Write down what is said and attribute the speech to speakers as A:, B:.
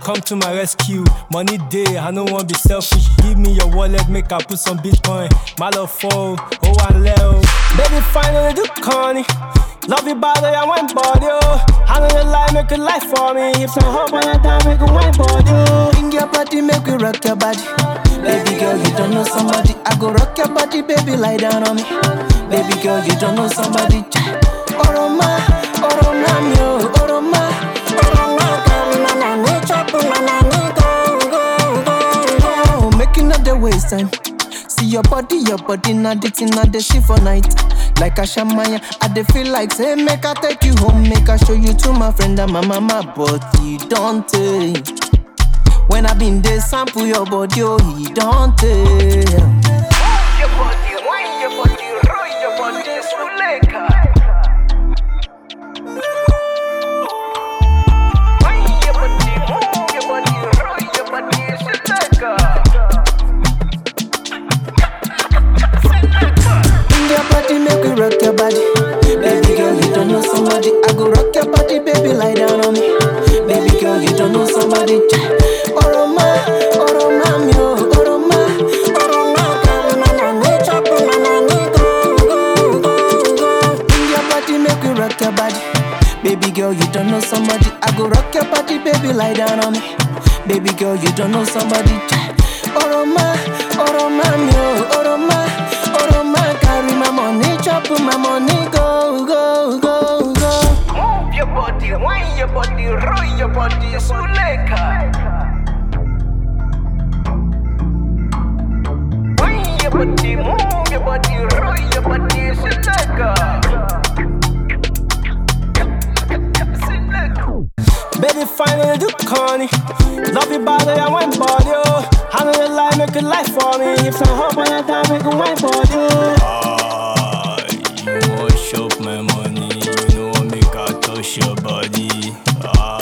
A: come to my rescue. Money day, I don't want be selfish. Give me your wallet, make I put some Bitcoin. My love fall, oh and leo. Baby, finally do corny. Love you body, I want body, oh. I know you lie, make a life for me. If some hope on a time, make a wine body, oh.
B: Bring your body, make we rock your body. Baby girl, you don't know somebody. I go rock your body, baby, lie down on me. Baby girl, you don't know somebody. Oroma, oroma, mio, oroma, oroma, go. Making up the waste time. See your body, not the thing, not the shit for night. Like a shaman, I dey feel like say make I take you home, make I show you to my friend and my mama, but you don't take. When I been there, sample your body, oh, he don't take.
C: Your body, wine your body, roll your body, Suleka. Wine your body, move your body, roll your body, Suleka.
B: Bring your body, make we rock your body. Baby girl, you don't know somebody. I go rock your body, baby, lie down on me. Baby girl, you don't know somebody. Oroma, oroma, mio, oroma, oroma, go. Bring your body, make we rock your body. Baby girl, you don't know somebody. I go rock your body, baby, lie down on me. Baby girl, you don't know somebody. Oroma, oroma, mio, oroma, oroma, carry my money, chop my money, go, go, go, go.
C: Move your body, wine your body, roll your body, Suleka. Wine your body, move your body, roll your body, Suleka.
A: Baby, finally do corny. Love you body, I want body, oh. I know you lie, make a life for me. If some hope on a time, make a wine body, oh. You wash up my money, you know make I touch your body.